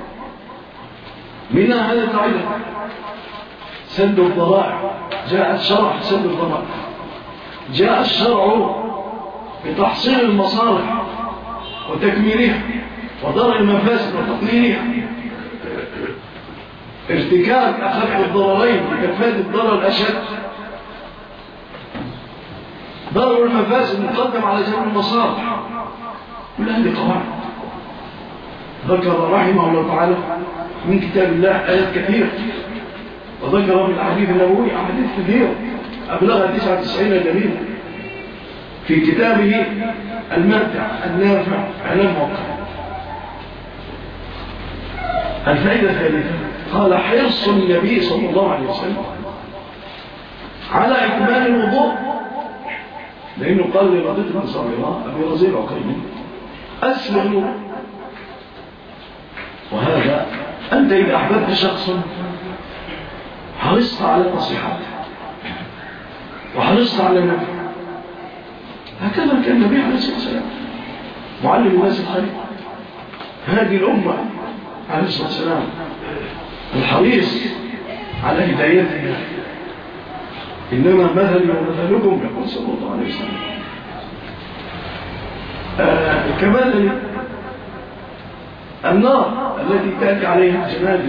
منها هذه القاعدة سد الذرائع. جاء الشرع سد الذرائع، جاء الشرع بتحصيل المصالح وتكميلها ودرء المفاسد وتقليلها، ارتكاب أخف الضررين بكفاءة الضرر الأشد. ضرب المفاسد مقدم على جلب المصالح. كل هذه قواعد ذكر رحمه الله تعالى من كتاب الله آيات كثيرة، وذكر من الأحاديث النبوية أحاديث كثيرة أبلغها تسعة وتسعين جميلة في كتابه الماتع النافع على الموقع. الفائدة الثالثة قال حرص النبي صلى الله عليه وسلم على إكمال الوضوء، لأنه قال لرضيت بن صابرة أبي رزيل العقيمي أسلم. وهذا أنت إذا أحببت شخصا حرصت على نصيحته وحرصت على النبي، هكذا كان النبي عليه الصلاة والسلام معلم الناس الخير. هذه الأمة عليه الصلاة والسلام الحريص على هدايتها، إنما مثل ومثلكم يقول صلى الله عليه وسلم آه كمثل النار التي تأتي عليها الجنادب،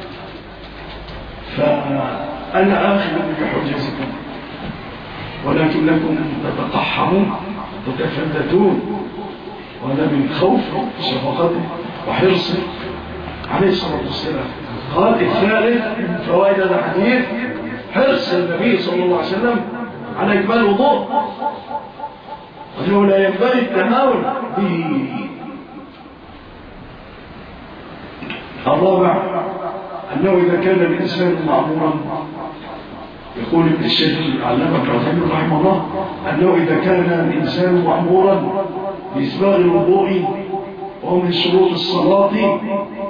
فأنا آخذ بحجزكم ولكنكم تتقحمون وتتفلتون، ولا من خوف شفقته وحرصه عليه الصلاة والسلام. قال الثالث من فوائد هذا الحديث حرص النبي صلى الله عليه وسلم على إكمال الوضوء، وأنه لا ينبغي التهاون به. الرابع أنه إذا كان الإنسان مأمورا، يقول ابن الشيخ العلامة ابن عثيمين رحمه الله، أنه إذا كان الإنسان مأمورا بإسباغ الوضوء وهو من شروط الصلاة،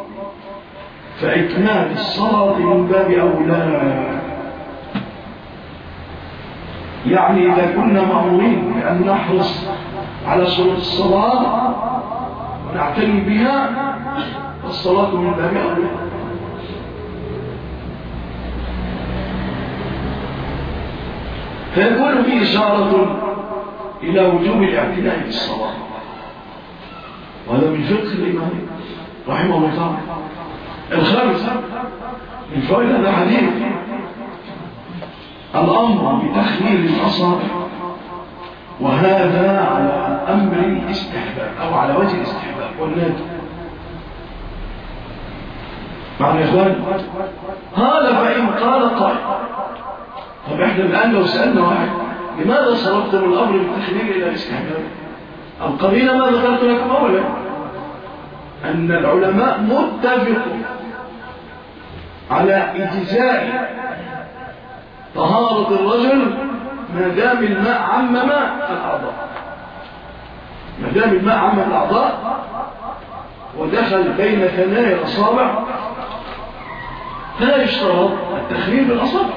فإكمال الصلاة من باب أولى. يعني إذا كنا مأمورين بأن نحرص على شروط الصلاة ونعتني بها، فالصلاة من باب أولى. فيكون فيه إشارة إلى وجوب الاعتناء بالصلاة، وهذا من فقه الإمام رحمه الله تعالى. الخامس من فوائد هذا الحديث الأمر بتخليل الأصابع، وهذا على أمر الاستحباب أو على وجه الاستحباب والندب. معنى يا إخوان هذا فإن قال قائل، طب إحنا الآن لو سألنا واحد لماذا صرفتم الأمر بالتخليل إلى الاستحباب؟ القرينة ما ذكرت لكم أولا أن العلماء متفقون على إجزاء طهارة الرجل ما دام الماء عمم الأعضاء، ما دام الماء عمم الأعضاء ودخل بين ثنايا الأصابع لا يشترط التخليل بالأصابع.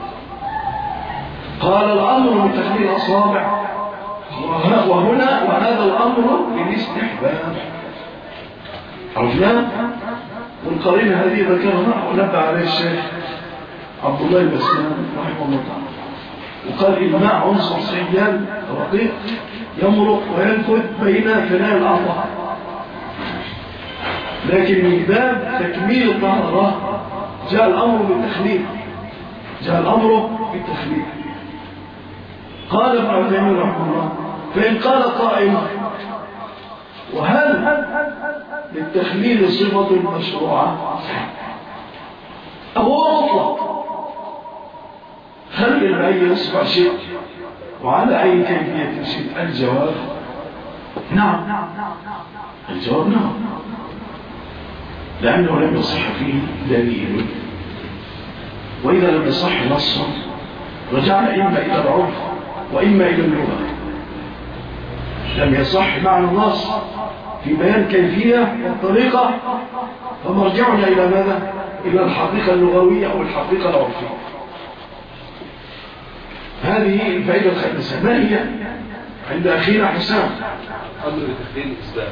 قال الأمر بتخليل الأصابع، وهنا وهذا الأمر بالاستحباب. عرفنا؟ والقرينة هذه ذكرها ونبه عليه الشيخ عبد الله البسام رحمه الله تعالى، وقال الماء عنصر سيال رقيق يمرق وينفذ بين ثنايا الأعضاء، لكن من باب تكميل الطهارة جاء الأمر بالتخليل، جاء الأمر بالتخليل. قال ابن عثيمين رحمه الله فإن قال قائل وهل للتخليل صفة مشروعة أو مطلق؟ هل العين يصبح شيء وعلى أي كيفية شيء؟ الجواب نعم، الجواب نعم، لأنه لم يصح فيه دليل، وإذا لم يصح نصا رجعنا إما إلى العرف وإما إلى اللغة. لم يصح معنى النص في بيان كيفية والطريقة، فمرجعنا إلى ماذا؟ إلى الحقيقة اللغوية أو الحقيقة العرفية. هذه الفائدة الخامسة. ما هي؟ عند أخينا حسام أمر بتخليل الإسباب.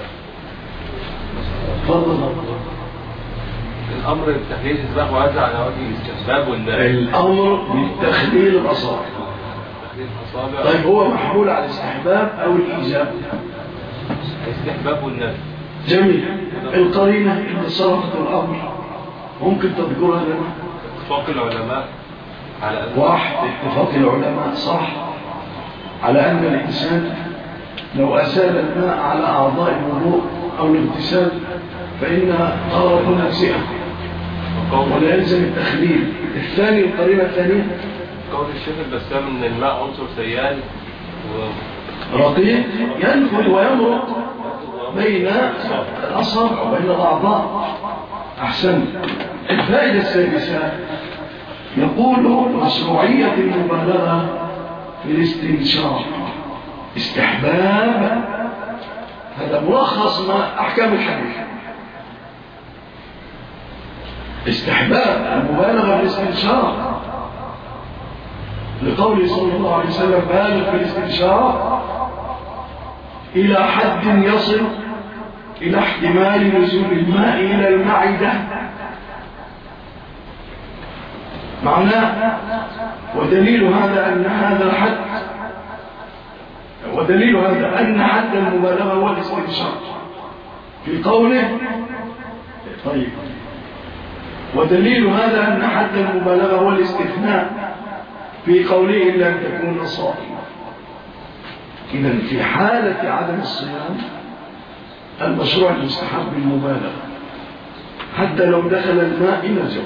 تفضل. الأمر بتخليل الإسباب وهذا على وجه الاستحباب ولا؟ الأمر بالتخليل الأصابع. طيب هو محمول على الاستحباب أو الإيجاب؟ الاستحباب والندب. جميل. القرينة اللي صرفت الأمر ممكن تذكرها لنا؟ اتفاق العلماء على واحد اتفاق العلماء صح على أن الإنسان لو أسال الماء على أعضاء الوضوء أو الاغتسال فإنها طهارة نفسها ولا يلزم التخليل. الثاني القرينة الثانية قول الشيخ البسام ان الماء عنصر سيال رقيق ينفذ ويمرق بين الأصابع وبين الأعضاء. أحسن. الفائدة السادسة يقول مشروعية المبالغة في الاستنشاق استحباب. هذا ملخص ما أحكام الحديث. استحباب المبالغة في الاستنشاق لقوله صلى الله عليه وسلم بالغ في الاستنشاق إلى حد يصل إلى احتمال نزول الماء إلى المعدة. معناه ودليل هذا أن هذا الحد ودليل هذا أن حد المبالغة هو الاستنشاق في قوله. طيب ودليل هذا أن حد المبالغة هو الاستثناء في قوله إلا أن تكون صائما. إذن في حالة عدم الصيام المشروع المستحب المبالغة حتى لو دخل الماء إلى الجوف.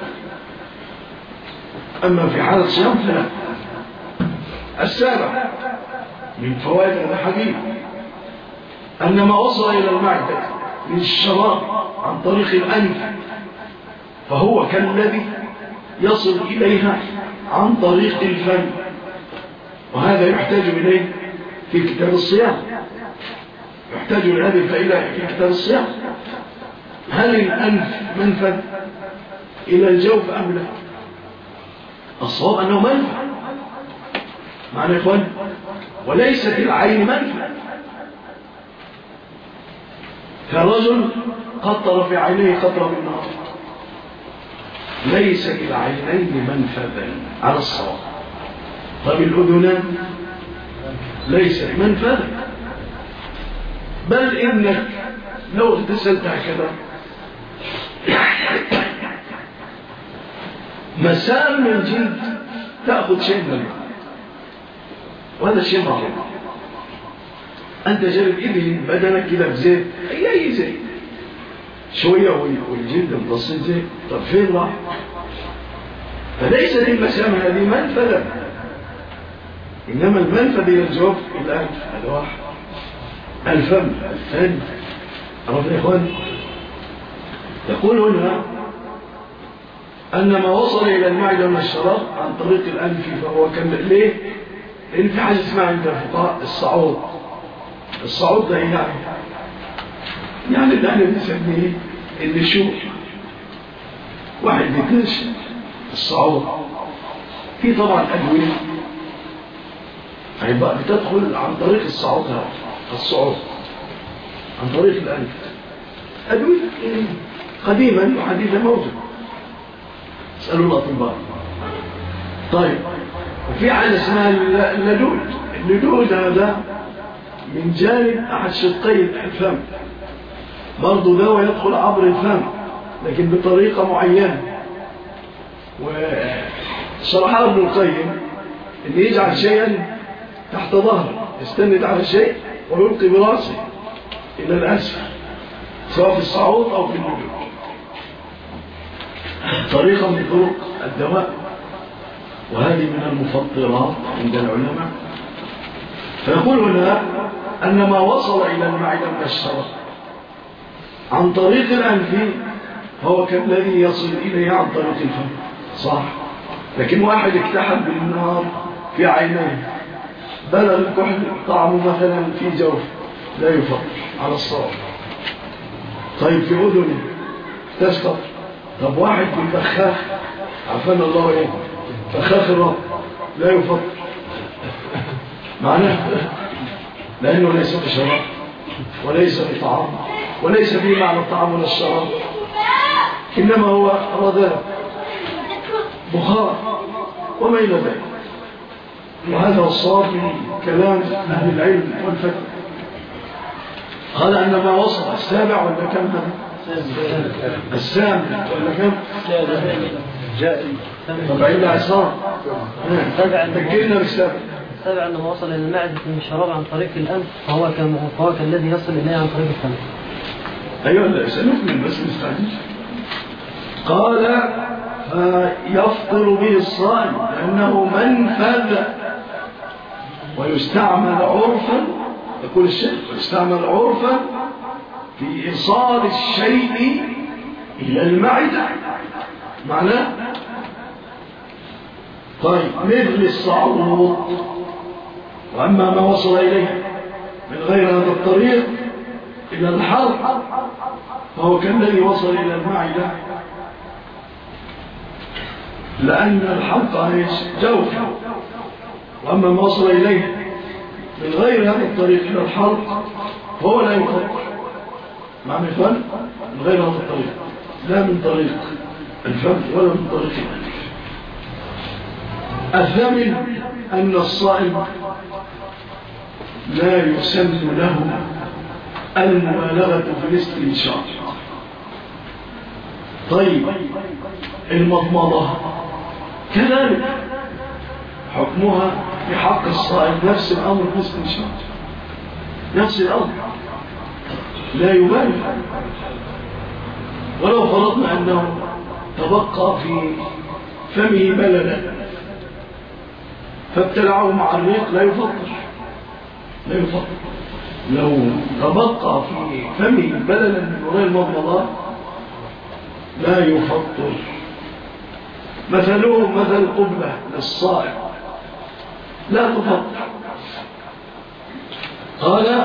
أما في حالة الصيام فلا. السابع من فوائد هذا الحديث أن ما وصل إلى المعدة من الشراب عن طريق الأنف فهو كالذي يصل إليها عن طريق الفم، وهذا يحتاج إليه في كتاب الصيام. يحتاج لهذه الفائدة في كتاب الصيام. هل الأنف منفذ إلى الجوف أم لا؟ الصواب أنه منفذ معنى يا إخوان، وليست العين منفذ. كرجل قطر في عينيه قطرة من نار، ليس العينين منفذا على الصواب. طب الأذنان ليس منفذا، بل إنك لو اغتسلت هكذا مسام من الجلد تأخذ شيء من الماء، وهذا الشيء معروف. أنت جرب إذن بدنك كده بزيت، أي أي زيت شوية والجلد متصل زيت، طب فين راح؟ فليست المسام هذه منفذا، إنما المنفذ إلى الجوف الآن هذا واحد. الفم الثاني. عرفنا يا إخوان؟ يقول هنا أن ما وصل إلى المعدة من الشراب عن طريق الأنف فهو كم. ليه؟ لأن في حاجة اسمها عند الفقهاء الصعود. الصعود ده يعني يعني اللي احنا بنسميه النشوء. واحد بيتنشأ الصعود. في طبعا أدوية هيبقى بتدخل عن طريق الصعود هذا الصعود عن طريق الأنف. أدوية قديما وحديثا موجود، اسألوا الأطباء. طيب وفي حاجة اسمها اللدود. اللدود هذا من جانب أحد شقي الفم، برضو دواء يدخل عبر الفم لكن بطريقة معينة. وشرحها ابن القيم إن يجعل شيئا تحت ظهره، يستند على شيء ويلقي براسه إلى الأسفل سواء في الصعود أو في اللدود. طريقة من طرق الدواء، وهذه من المفطرات عند العلماء. فيقول هنا أن ما وصل إلى المعدة من الشراب عن طريق الأنف هو كالذي يصل إليه عن طريق الفم. صح، لكن واحد اكتحل بالنار في عينيه بلغ الكحل طعمه مثلا في جوف لا يفطر على الصواب. طيب في أذنه تسقط. طب واحد بالبخاخ عفانا الله ايه بخاخ الرب لا يفطر معناه لأنه ليس بشراب وليس بطعام وليس فيه معنى الطعام ولا الشراب، إنما هو رذاذ بخار وما إلى ذلك. وهذا الصواب من كلام أهل العلم والفتوى. قال أن ما وصل السابع ولا كم هذا؟ السابع ولا كم؟ جائل طبعا إلا عصار تذكرنا بالسابع. السابع أنه وصل إلى المعدة من الشراب عن طريق الأنف فهو كما فهو كالذي يصل إليه عن طريق الفم. أيوة لا سنكمل بس نستعجل. قال فيفطر به الصائم لأنه منفذ ويستعمل عرفا، يقول الشيخ ويستعمل عرفا في إيصال الشيء إلى المعدة معناه. طيب مثل الصعود، وأما ما وصل إليه من غير هذا الطريق إلى الحلق فهو كالذي وصل إلى المعدة، لأن الحلق جوف. وأما ما وصل إليه من غير هذا الطريق إلى الحلق فهو لا يفطر. معنى الفم من غير هذا الطريق، لا من طريق الفم ولا من طريق الأنف. الثامن أن الصائم لا يسن له المبالغة في الاستنشاق. طيب المضمضة كذلك حكمها في حق الصائم نفس الأمر في الاستنشاق، نفس الأمر لا يبالغ. ولو فرضنا أنه تبقى في فمه بللا فابتلعه مع الريق لا يفطر، لا يفطر. لو تبقى في فمه بللا من غير مضمضة لا يفطر. مثله مثل قبلة للصائم لا تفطر. قال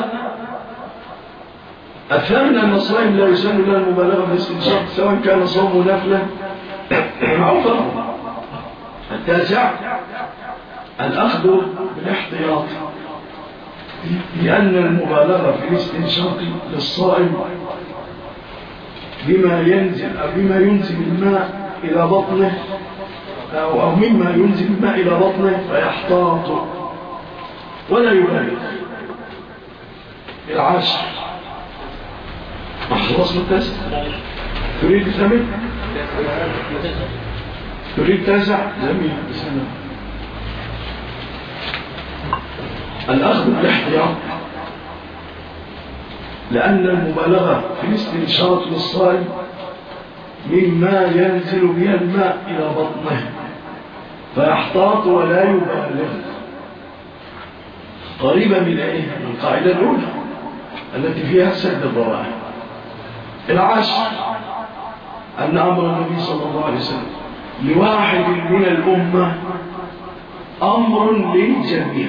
الثامن أن الصائم لا يسن له المبالغة في الاستنشاق سواء كان صومه نفلا أو فرضا. التاسع الأخذ بالاحتياط، لأن المبالغة في الاستنشاق للصائم بما ينزل أو بما ينزل الماء إلى بطنه أو, أو مما ينزل الماء إلى بطنه فيحتاط ولا يبالغ. العاشر خلصنا التاسع. تريد الثامن؟ تريد التاسع؟ جميل. بسنة الأخذ بالاحتياط، لأن المبالغة في الاستنشاق للصائم مما ينزل بها الماء إلى بطنه فيحتاط ولا يبالغ. قريبة من ايه؟ من القاعدة الأولى التي فيها سد الذرائع. العاشر أن أمر النبي صلى الله عليه وسلم لواحد من الأمة أمر للجميع،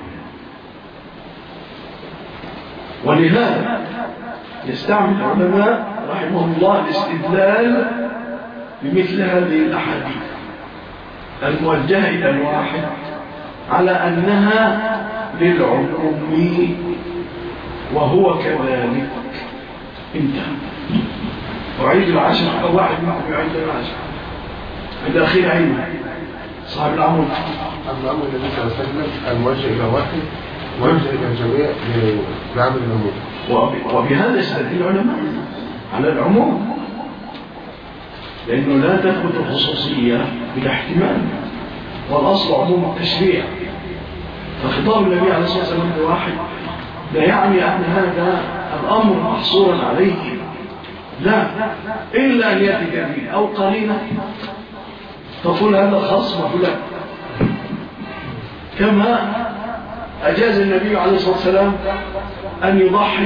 ولهذا يستعمل العلماء رحمهم الله الاستدلال بمثل هذه الأحاديث الموجهة إلى الواحد على أنها للعموم، وهو كذلك. انتهى. أعيد العشر أو واحد منكم يعيد العشر عند أخير عينه صاحب العمود. أما أمر النبي صلى الله عليه وسلم الموجه إلى واحد موجه إلى الجميع لعمل العموم، وبهذا يستدل العلماء على العموم، لأنه لا تثبت الخصوصية بالاحتمال، والأصل عموم التشريع. فخطاب النبي عليه الصلاة والسلام لواحد لا يعني أن هذا الأمر محصورا عليه، لا، إلا أن يأتي دليل أو قرينة تقول هذا خاص بفلان. كما أجاز النبي عليه الصلاة والسلام أن يضحي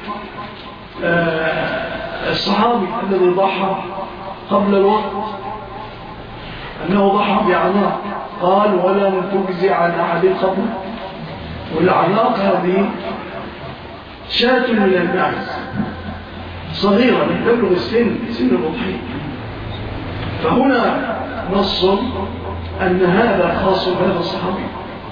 الصحابي الذي ضحى قبل الوقت أنه ضحى بعناق، قال ولم تجزي عن أحد قبله. والعناق هذه شاة من المعز صغيرة تبلغ السن سن الأضحية، فهنا نص أن هذا خاص بهذا الصحابي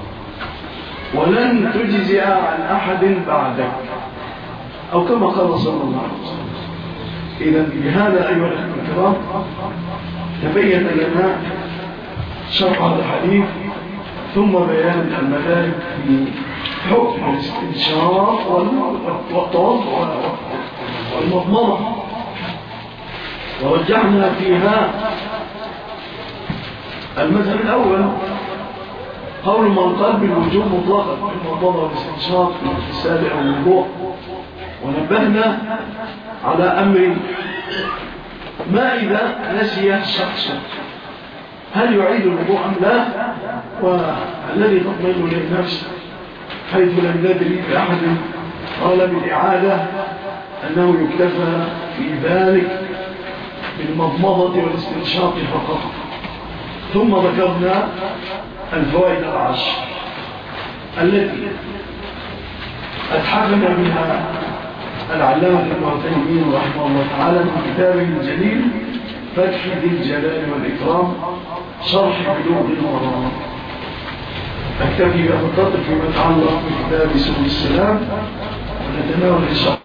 ولن تجزي عن أحد بعدك، أو كما قال صلى الله عليه وسلم. إذن بهذا أيها الأخوة الكرام تبين لنا شرح هذا الحديث ثم بيان المدارك في حكم الاستنشاق والتوضؤ والمضمضة، ورجعنا فيها المذهب الأول. قول من قال بالوجوب مطلقا في المضمضة والاستنشاق في الاغتسال أو الوضوء. ونبهنا على أمر ما إذا نسي الشخص هل يعيد الوضوء أم لا، والذي تطمئن للنفس حيث لم ندري بأحد قال بالإعادة أنه يكتفى في ذلك بالمضمضة والاستنشاق فقط. ثم ذكرنا الفوائد العشر التي أتحفنا بها العلامة ابن عثيمين رحمه الله تعالى من كتابه الجليل فتح ذي الجلال والإكرام شرح بلوغ المرام. أكتفي بأن القدر فيما يتعلق بكتاب سبل السلام ونتناول إن شاء